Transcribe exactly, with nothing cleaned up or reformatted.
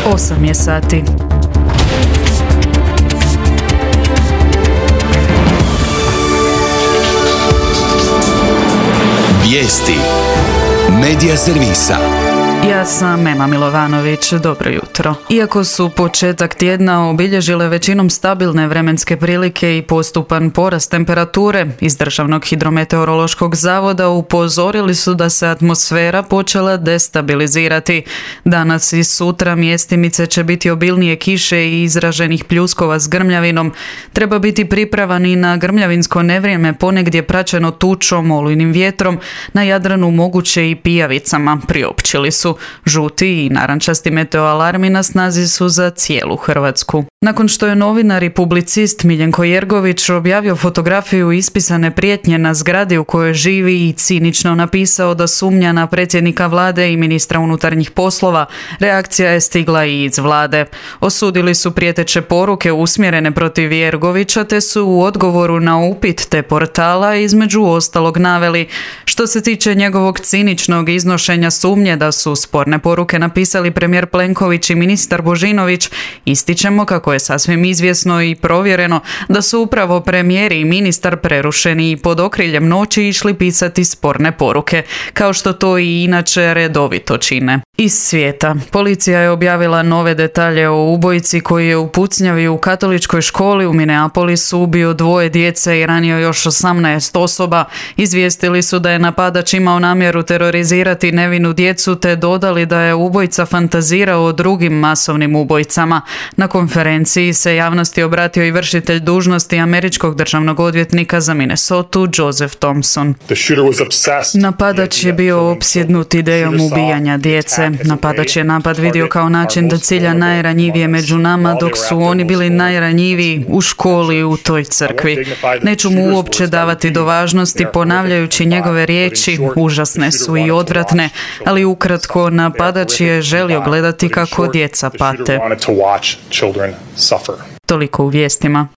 osam je sati. Vijesti Medija servisa. Ja sam Ema Milovanović, dobro jutro. Iako su početak tjedna obilježile većinom stabilne vremenske prilike i postupan porast temperature, iz Državnog hidrometeorološkog zavoda upozorili su da se atmosfera počela destabilizirati. Danas i sutra mjestimice će biti obilnije kiše i izraženih pljuskova s grmljavinom. Treba biti pripravan i na grmljavinsko nevrijeme, ponegdje praćeno tučom, olujnim vjetrom, na Jadranu moguće i pijavicama, priopćili su. Žuti i narančasti meteoalarmi na snazi su za cijelu Hrvatsku. Nakon što je novinar i publicist Miljenko Jergović objavio fotografiju ispisane prijetnje na zgradi u kojoj živi i cinično napisao da sumnja na predsjednika vlade i ministra unutarnjih poslova, reakcija je stigla i iz vlade. Osudili su prijeteće poruke usmjerene protiv Jergovića te su u odgovoru na upit te portala između ostalog naveli: što se tiče njegovog ciničnog iznošenja sumnje da su sporne poruke napisali premijer Plenković i ministar Božinović, ističemo kako je sasvim izvjesno i provjereno da su upravo premijer i ministar prerušeni i pod okriljem noći išli pisati sporne poruke, kao što to i inače redovito čine. Iz svijeta. Policija je objavila nove detalje o ubojici koji je u pucnjavi u katoličkoj školi u Minneapolisu ubio dvoje djece i ranio još osamnaest osoba. Izvijestili su da je napadač imao namjeru terorizirati nevinu djecu te dodali da je ubojica fantazirao o drugim masovnim ubojicama. Na konferenciji se javnosti obratio i vršitelj dužnosti američkog državnog odvjetnika za Minnesotu, Joseph Thompson. Napadač je bio opsjednut idejom ubijanja djece. Napadač je napad vidio kao način da cilja najranjivije među nama, dok su oni bili najranjiviji u školi u toj crkvi. Neću mu uopće davati do važnosti ponavljajući njegove riječi, užasne su i odvratne, ali ukratko napadač je želio gledati kako djeca pate. Toliko u vijestima.